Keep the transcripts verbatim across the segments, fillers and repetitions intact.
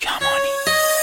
کمانی.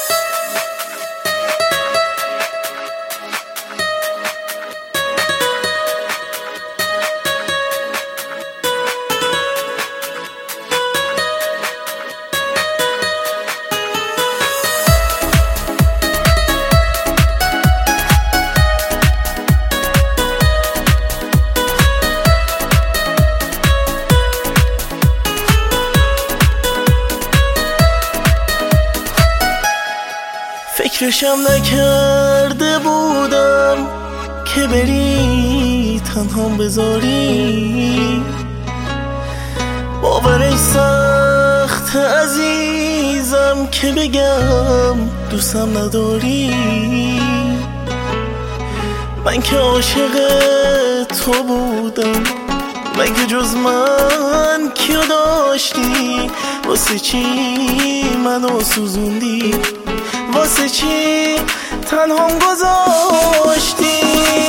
فکرشم نکرده بودم که بری تنها بذاری، باورش سخت عزیزم که بگم دوستم نداری. من که عاشق تو بودم، مگه جز من کیو داشتی؟ واسه چی منو سوزوندی؟ واسه چی تنهام گذاشتی؟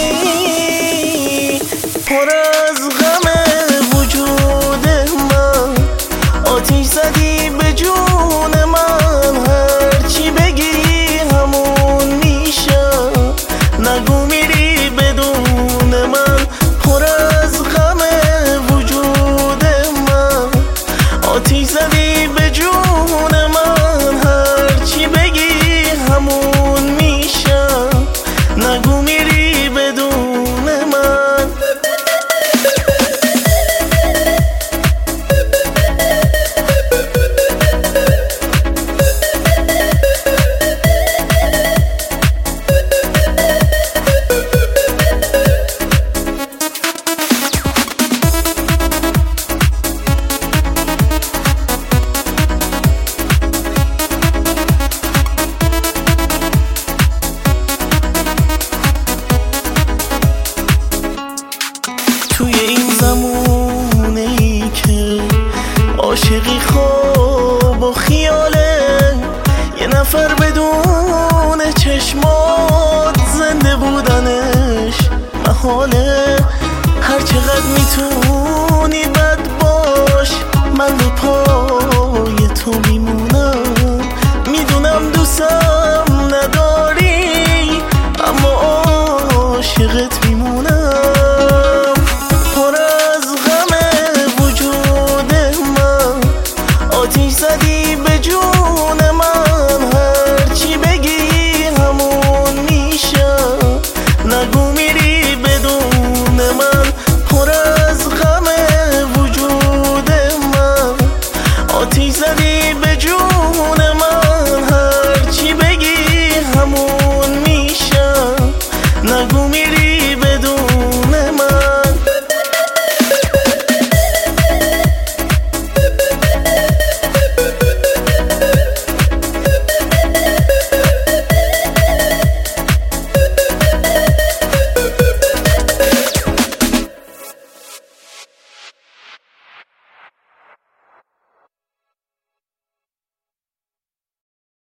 پر از غم وجود من، آتیش زدی به جون من. هرچی بگی همون میشه، نگو میری بدون من. پر از غم وجود من، آتیش زدی به جون من. هرچی بگی همون میشه، نگو میری بدون من. توی این زمونه ای که عاشقی خواب و خیاله، یه نفر بدون چشمات زنده بودنش محاله. هر چقدر میتونی